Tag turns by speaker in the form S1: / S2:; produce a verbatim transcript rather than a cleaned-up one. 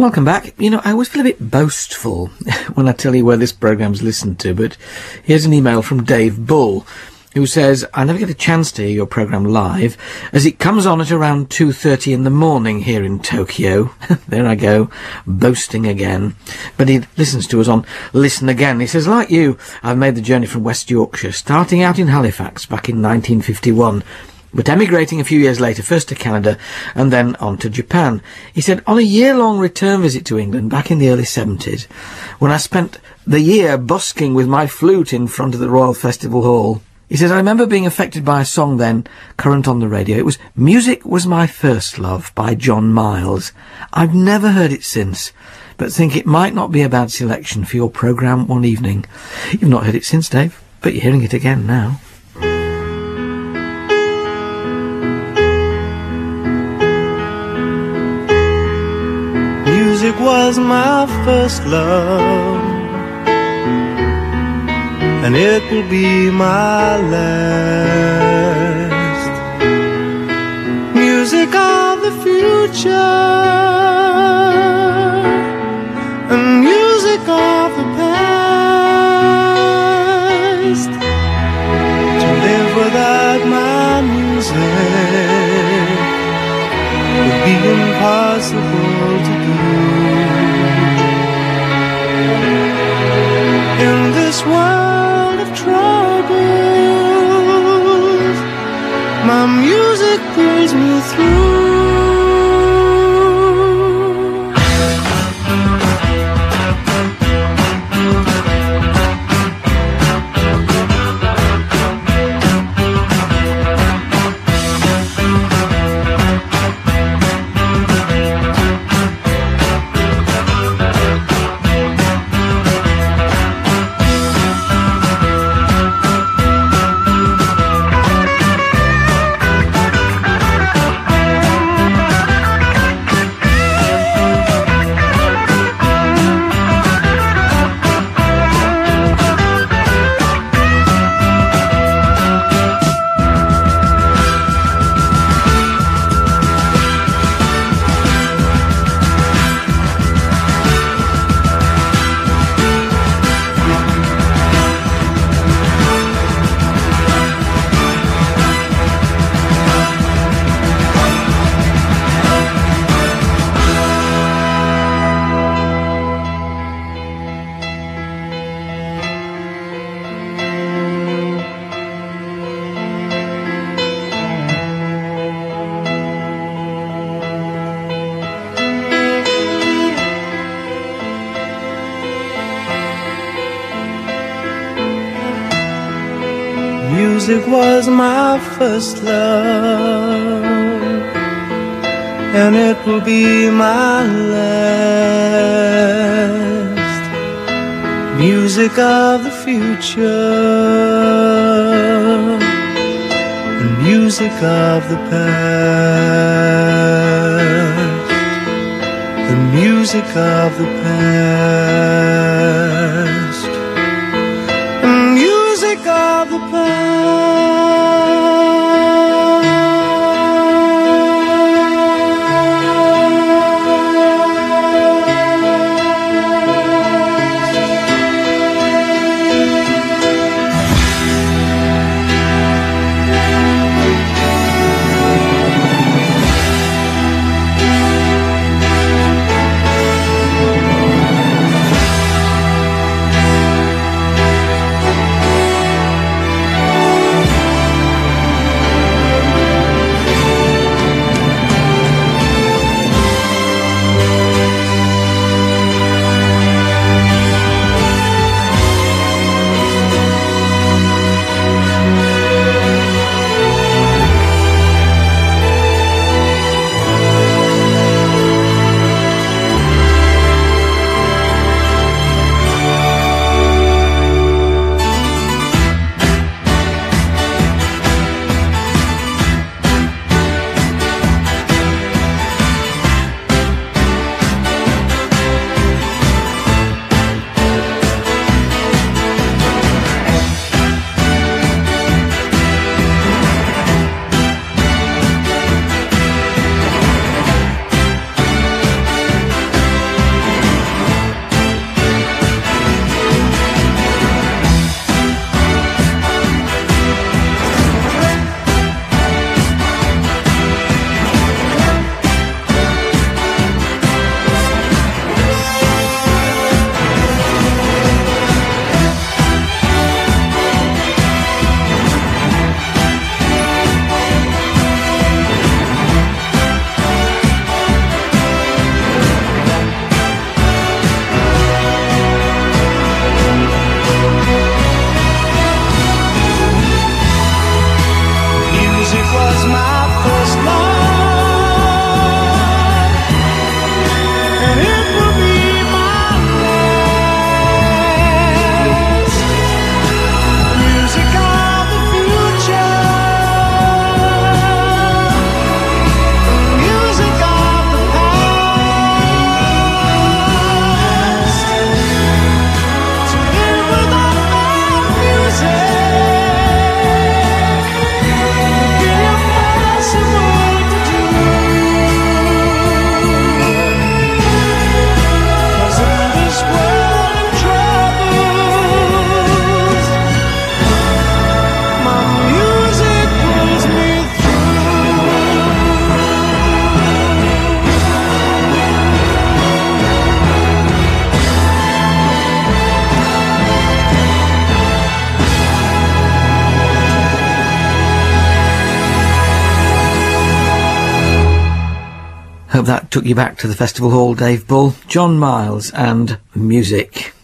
S1: welcome back. You know, I always feel a bit boastful when I tell you where this programme's listened to, but here's an email from Dave Bull, who says, I never get a chance to hear your programme live, as it comes on at around two thirty in the morning here in Tokyo. There I go, boasting again. But he listens to us on Listen Again. He says, like you, I've made the journey from West Yorkshire, starting out in Halifax back in nineteen fifty-one, but emigrating a few years later, first to Canada and then on to Japan. He said, on a year-long return visit to England back in the early seventies, when I spent the year busking with my flute in front of the Royal Festival Hall, he says, I remember being affected by a song then, current on the radio. It was Music Was My First Love by John Miles. I've never heard it since, but think it might not be a bad selection for your programme one evening. You've not heard it since, Dave, but you're hearing it again now.
S2: Music was my first love, and it will be my last. Music of the future, and music of the past. To live without my music would be impossible to do. In this world of troubles, my music pulls me through. Music was my first love, and it will be my last. Music of the future, and music of the past. The music of the past. The music of the past.
S1: that took you back to the festival hall, Dave Bull. John Miles and Music.